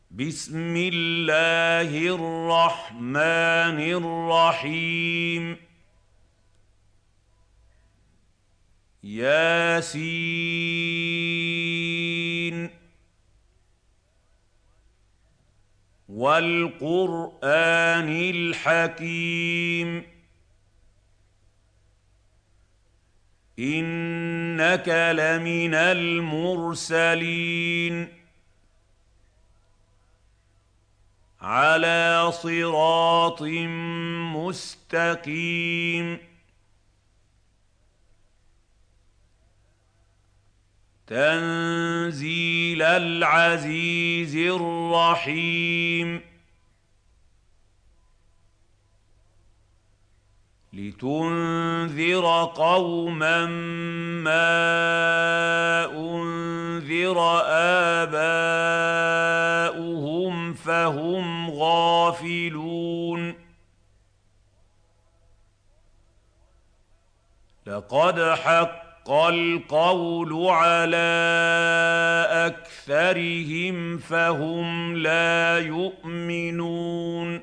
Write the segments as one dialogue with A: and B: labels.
A: بسم الله الرحمن الرحيم. ياسين والقرآن الحكيم. إنك لمن المرسلين على صراط مستقيم. تنزيل العزيز الرحيم. لتنذر قوما ما أنذر آباؤهم فهم غافلون. لقد حق القول على أكثرهم فهم لا يؤمنون.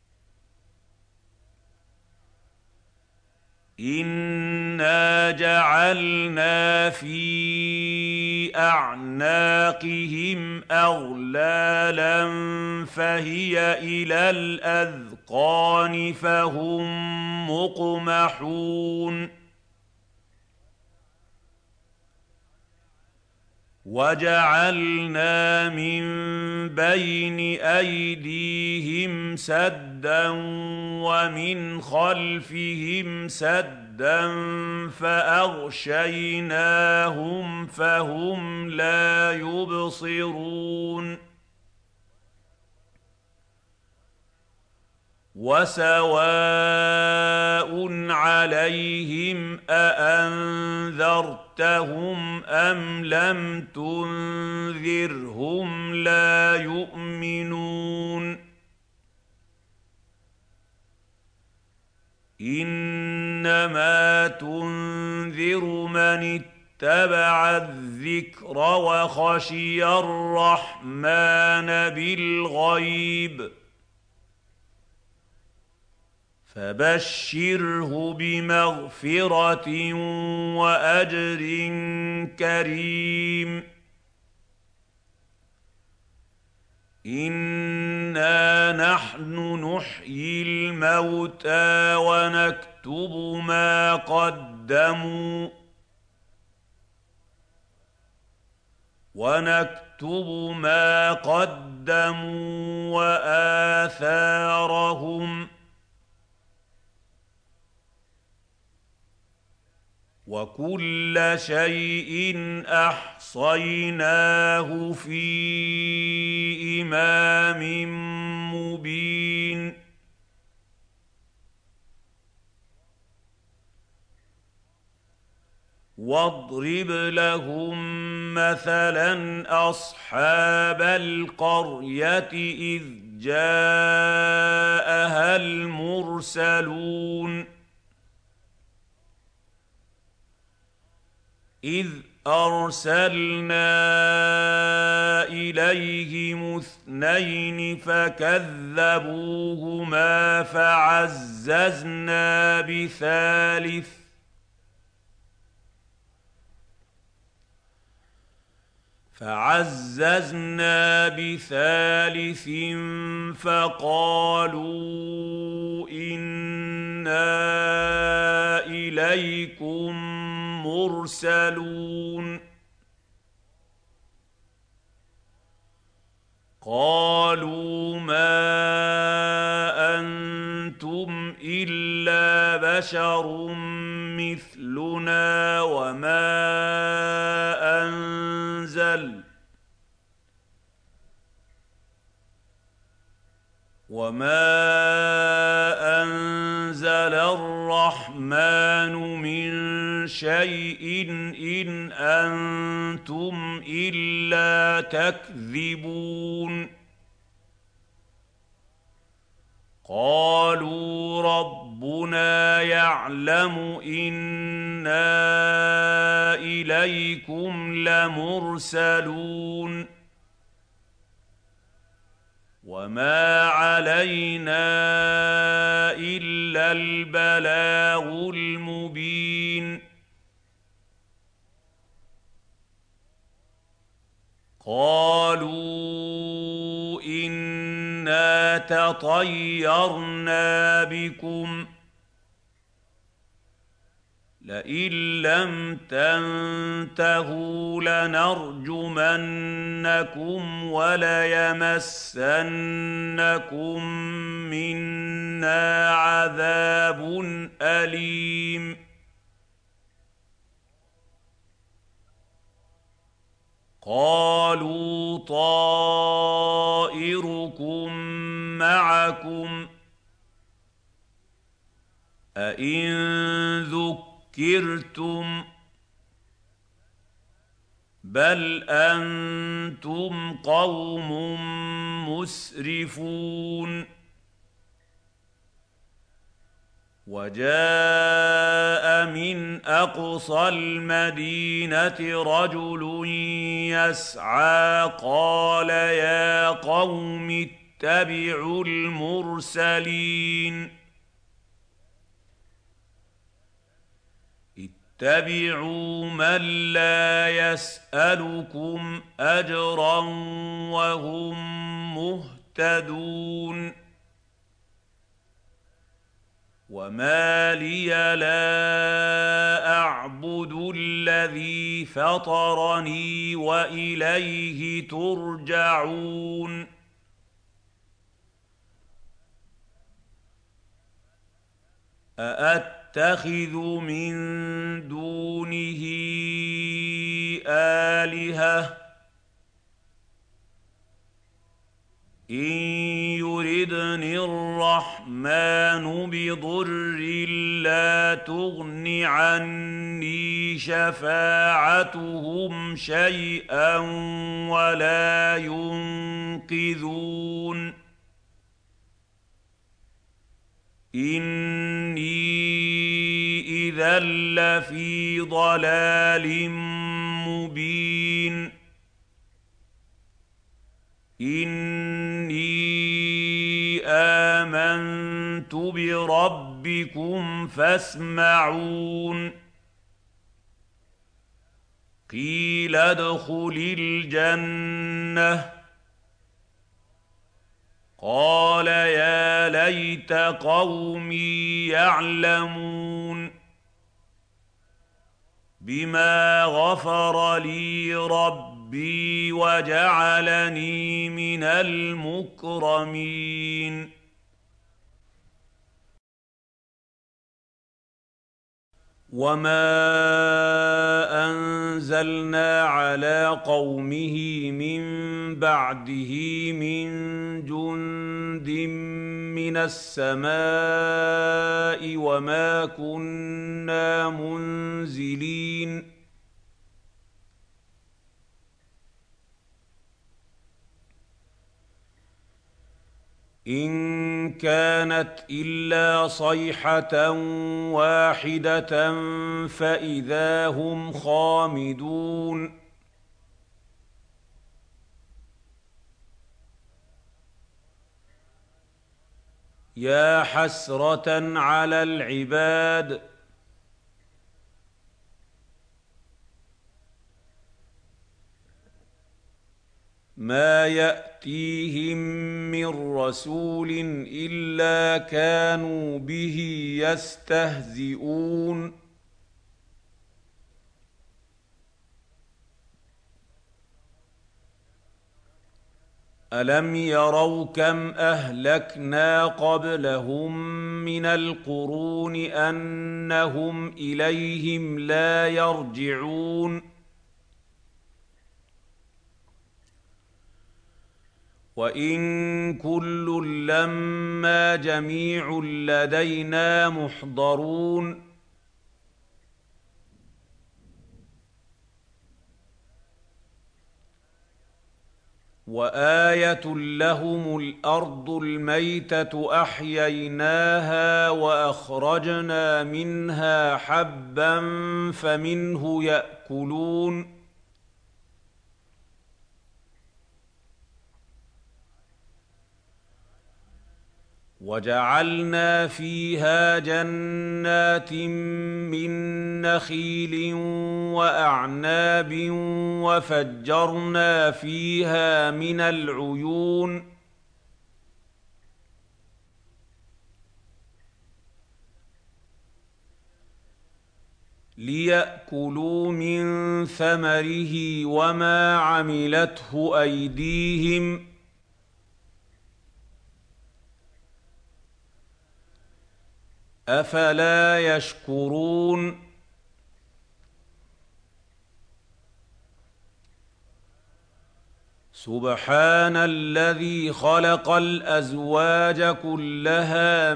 A: إنا جعلنا في أعناقهم أغلالا فهي إلى الأذقان فهم مقمحون. وجعلنا من بين أيديهم سدا ومن خلفهم سدا فأغشيناهم فهم لا يبصرون. وسواء عليهم أأنذرتهم أم لم تنذرهم لا يؤمنون. إنما تنذر من اتبع الذكر وخشي الرحمن بالغيب فبشره بمغفرة وأجر كريم. إنا نحن نحيي الموتى ونكتب ما قدموا وآثارهم وكل شيء أحصيناه في إمام مبين. واضرب لهم مثلا أصحاب القرية إذ جاءها المرسلون إذ أرسلنا إليهم اثنين فكذبوهما فعززنا بثالث فقالوا إنا إليكم مرسلون. قالوا ما أنتم إلا بشر مثلنا وما أنزل الرحمن من شيء إن أنتم إلا تكذبون. قالوا ربنا يعلم إنا إليكم لمرسلون وما علينا إلا البلاغ المبين قالوا إنا تطيرنا بكم لئن لم تنتهوا لنرجمنكم وليمسنكم منا عذاب أليم قالوا طائركم معكم أئن ذكرتم بل أنتم قوم مسرفون وجاء من أقصى المدينة رجل يسعى قال يا قوم اتبعوا المرسلين اتبعوا من لا يسألكم أجرا وهم مهتدون وما لي لا أعبد الذي فطرني وإليه ترجعون أأتخذ من دونه آلهة إن يردني الرحمن بضر لا تغن عني شفاعتهم شيئا ولا ينقذون إني إذا لفي ضلال مبين إني آمنت بربكم فاسمعون قيل ادخل الجنة قال يا ليت قومي يعلمون بما غفر لي ربي وجعلني من المكرمين وما أنزلنا على قومه من بعده من جند من السماء وما كنا منزلين إن كانت إلا صيحة واحدة فإذا هم خامدون يا حسرة على العباد ما يأتيهم من رسول إلا كانوا به يستهزئون ألم يروا كم أهلكنا قبلهم من القرون أنهم إليهم لا يرجعون وإن كل لما جميع لدينا محضرون وآية لهم الأرض الميتة أحييناها وأخرجنا منها حبا فمنه يأكلون وجعلنا فيها جنات من نخيل واعناب وفجرنا فيها من العيون ليأكلوا من ثمره وما عملته أيديهم أفلا يشكرون سبحان الذي خلق الأزواج كلها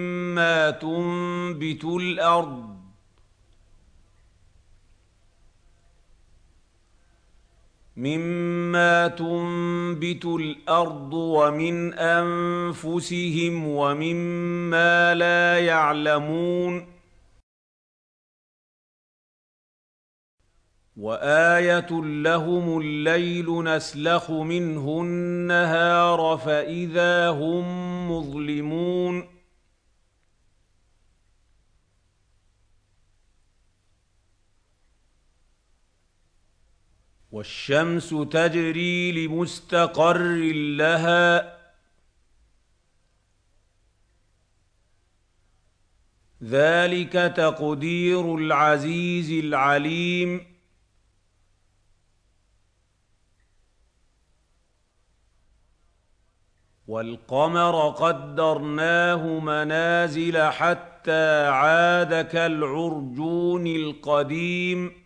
A: مما تنبت الأرض ومن أنفسهم ومما لا يعلمون وآية لهم الليل نسلخ منه النهار فإذا هم مظلمون والشمس تجري لمستقر لها ذلك تقدير العزيز العليم والقمر قدرناه منازل حتى عاد كالعرجون القديم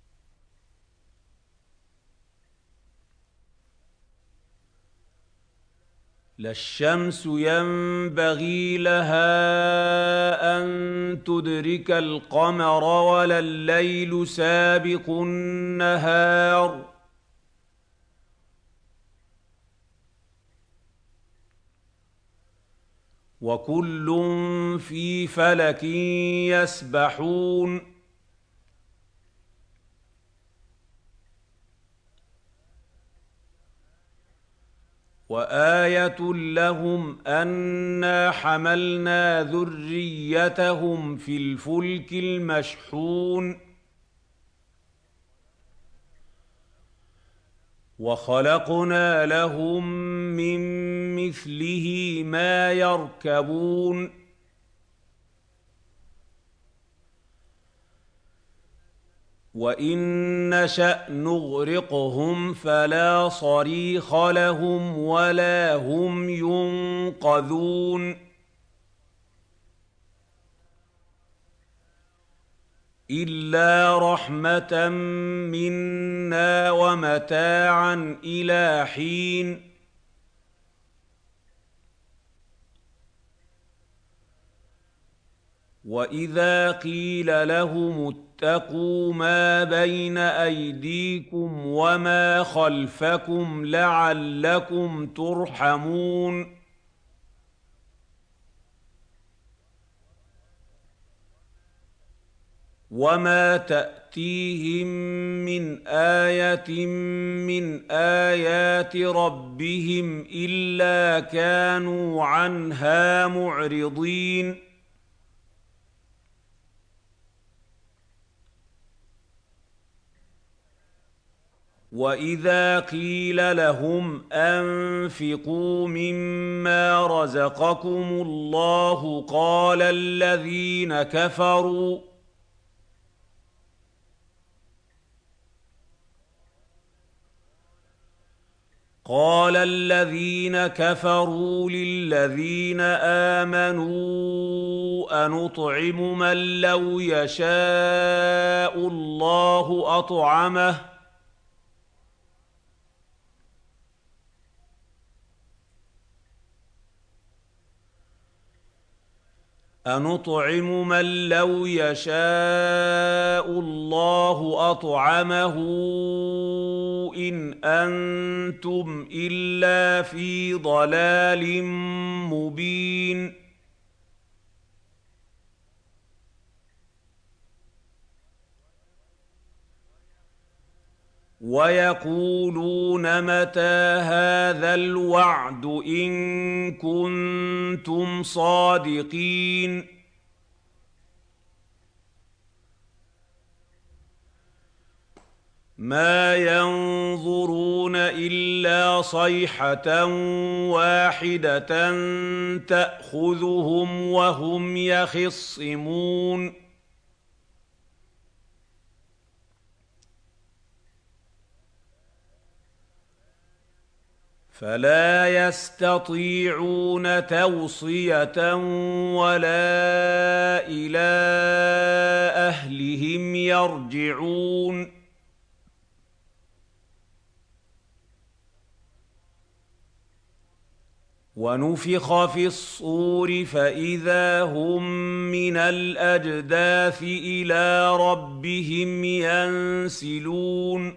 A: لا الشمس ينبغي لها أن تدرك القمر ولا الليل سابق النهار وكل في فلك يسبحون وآية لهم أنا حملنا ذريتهم في الفلك المشحون وخلقنا لهم من مثله ما يركبون وإن نشأ نغرقهم فلا صريخ لهم ولا هم ينقذون إلا رحمة منا ومتاعا إلى حين وإذا قيل لهم اتقوا ما بين أيديكم وما خلفكم لعلكم ترحمون وما تأتيهم من آية من آيات ربهم إلا كانوا عنها معرضين وإذا قيل لهم أنفقوا مما رزقكم الله قال الذين كفروا للذين آمنوا أنطعم من لو يشاء الله أطعمه أنطعم من لو يشاء الله أطعمه إن أنتم إلا في ضلال مبين ويقولون متى هذا الوعد إن كنتم صادقين ما ينظرون إلا صيحة واحدة تأخذهم وهم يخصمون فلا يستطيعون توصية ولا إلى أهلهم يرجعون ونفخ في الصور فإذا هم من الأجداث إلى ربهم ينسلون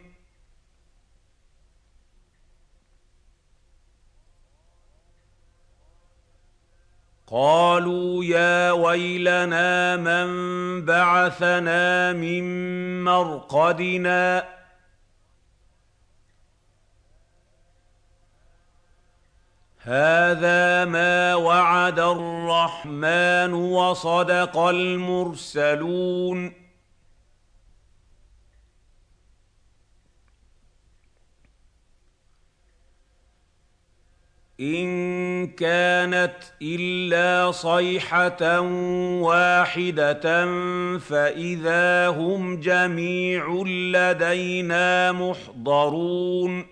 A: قالوا يا ويلنا من بعثنا من مرقدنا هذا ما وعد الرحمن وصدق المرسلون إن كانت إلا صيحة واحدة فإذا هم جميع لدينا محضرون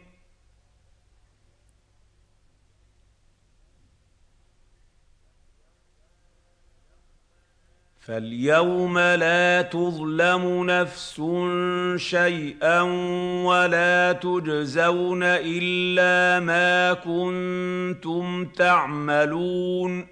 A: فاليوم لا تظلم نفس شيئا ولا تجزون إلا ما كنتم تعملون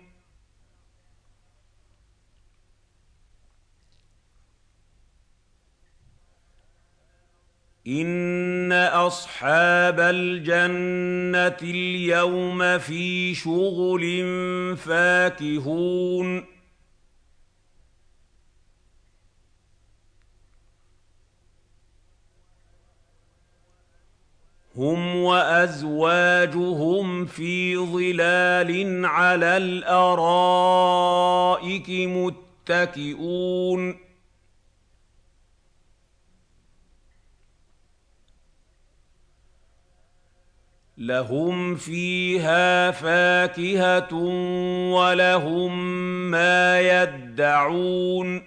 A: إن أصحاب الجنة اليوم في شغل فاكهون هم وأزواجهم في ظلال على الأرائك متكئون لهم فيها فاكهة ولهم ما يدعون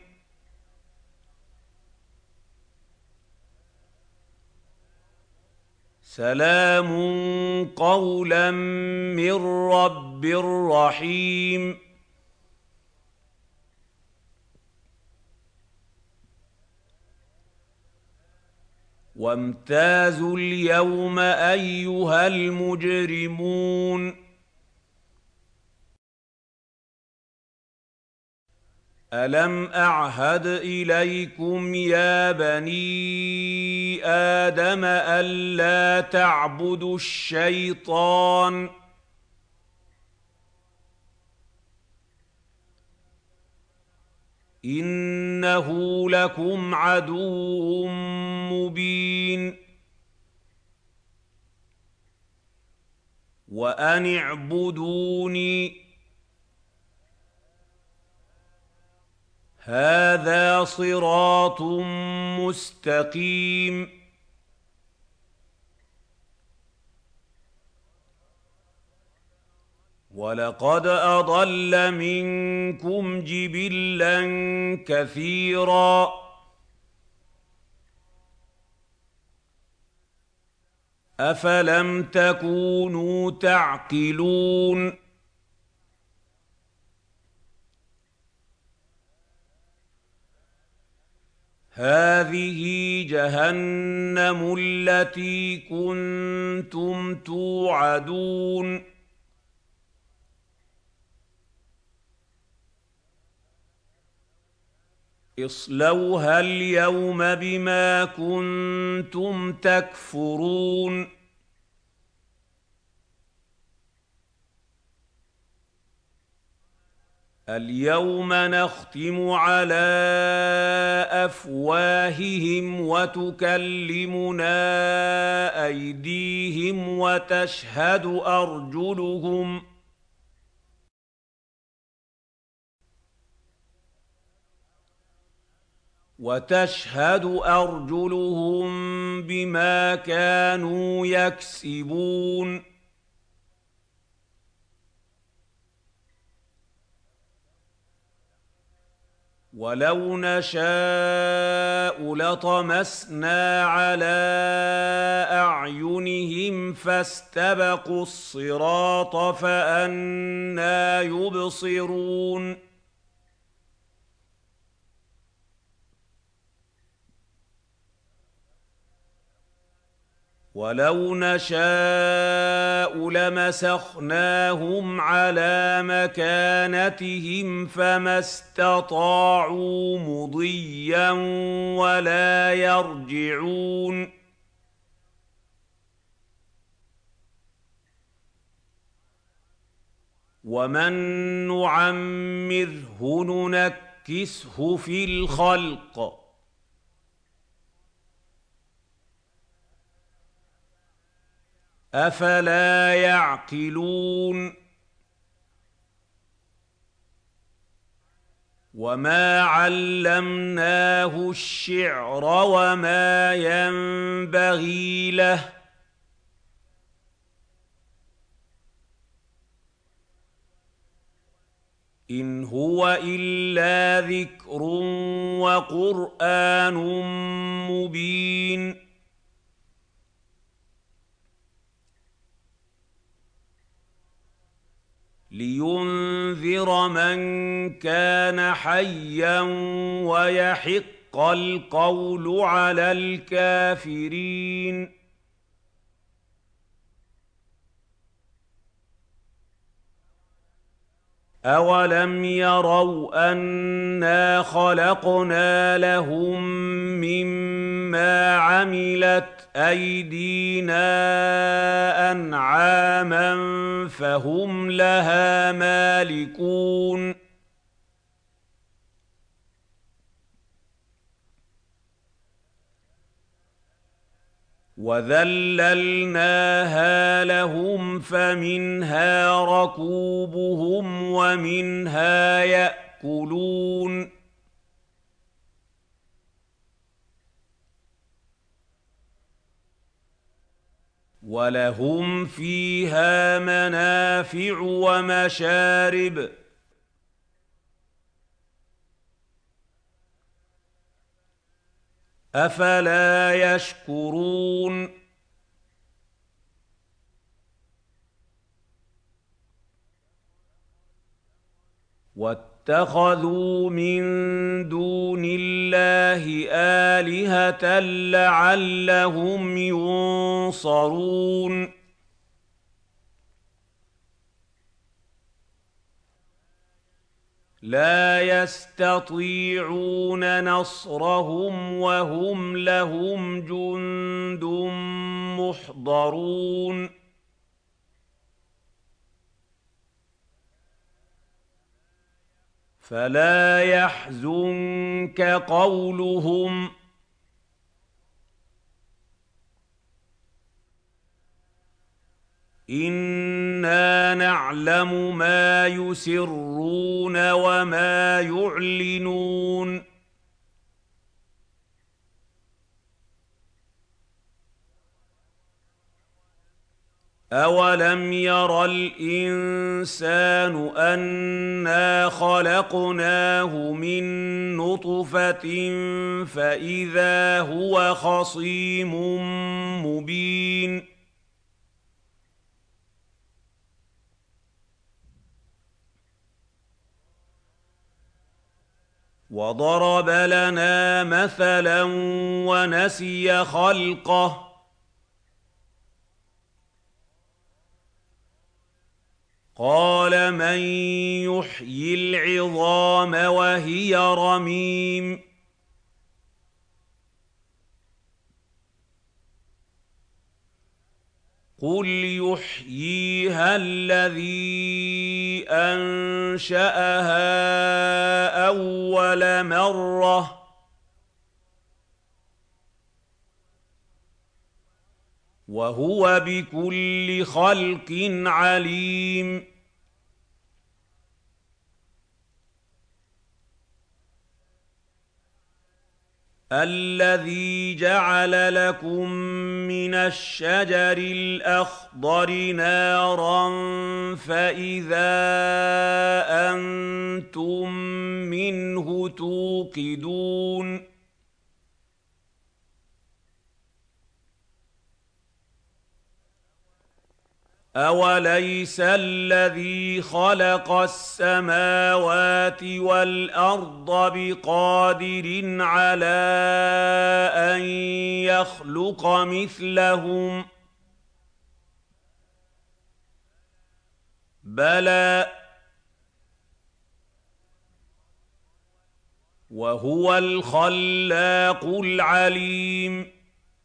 A: سلام قولا من رب رحيم وامتازوا اليوم أيها المجرمون ألم أعهد إليكم يا بني آدم ألا تعبدوا الشيطان إنه لكم عدو مبين وأن اعبدوني هذا صراط مستقيم ولقد أضل منكم جبلا كثيرا أفلم تكونوا تعقلون هذه جهنم التي كنتم توعدون اصلوها اليوم بما كنتم تكفرون اليوم نختم على افواههم وتكلمنا ايديهم وتشهد ارجلهم بما كانوا يكسبون ولو نشاء لطمسنا على اعينهم فاستبقوا الصراط فانى يبصرون ولو نشاء لمسخناهم على مكانتهم فما استطاعوا مضيا ولا يرجعون ومن نعمره ننكسه في الخلق أفلا يعقلون وما علمناه الشعر وما ينبغي له إن هو إلا ذكر وقرآن مبين لينذر من كان حيا ويحق القول على الكافرين أولم يروا أنا خلقنا لهم مما عملت أيدينا أنعاما فهم لها مالكون وذللناها لهم فمنها ركوبهم ومنها يأكلون ولهم فيها منافع ومشارب أفلا يشكرون واتخذوا من دون الله آلهة لعلهم ينصرون لا يستطيعون نصرهم وهم لهم جند محضرون فلا يحزنك قولهم إنا نعلم ما يسرون وما يعلنون أولم ير الإنسان أنا خلقناه من نطفة فإذا هو خصيم مبين وضرب لنا مثلا ونسي خلقه قال من يحيي العظام وهي رميم قل يحييها الذي أنشأها أول مرة وهو بكل خلق عليم الذي جعل لكم من الشجر الأخضر نارا فإذا أنتم منه توقدون أوليس الذي خلق السماوات والأرض بقادر على أن يخلق مثلهم بلى وهو الخلاق العليم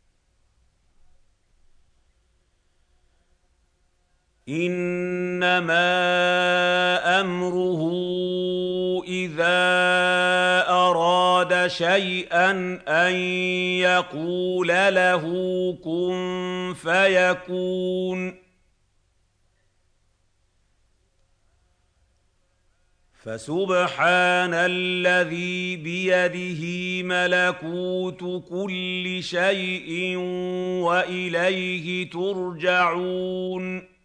A: إنما أمره إذا أراد شيئا أن يقول له كن فيكون فسبحان الذي بيده ملكوت كل شيء وإليه ترجعون